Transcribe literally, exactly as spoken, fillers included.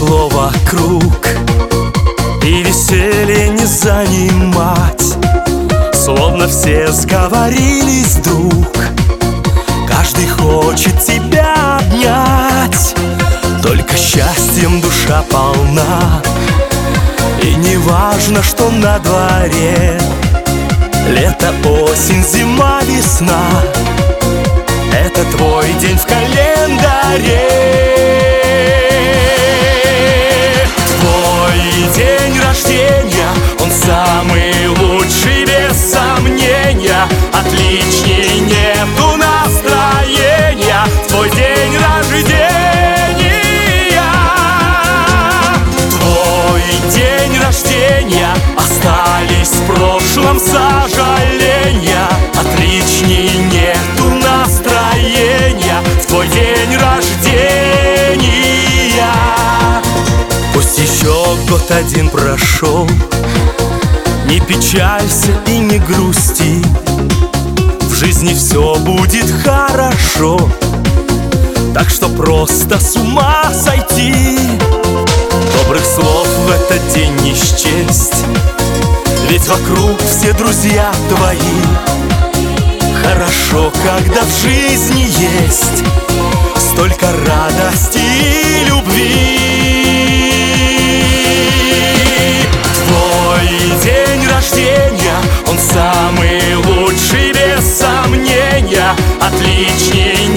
тепло вокруг, и веселье не занимать. Словно все сговорились вдруг, каждый хочет тебя обнять. Только счастьем душа полна, и не важно, что на дворе. Лето, осень, зима, весна — это твой день в календаре. Твой день рождения, он самый лучший, без сомнения. Отличней нету настроения в твой день рождения. Твой день рождения, остались в прошлом сожаления. Отличней нету настроения в твой день рождения. Пусть еще год один прошел, не печалься и не грусти, в жизни все будет хорошо. Так что просто с ума сойти, добрых слов в этот день не счесть, ведь вокруг все друзья твои. Хорошо, когда в жизни есть столько радости и любви. Твой день рождения, он самый лучший, без сомнения. Отличней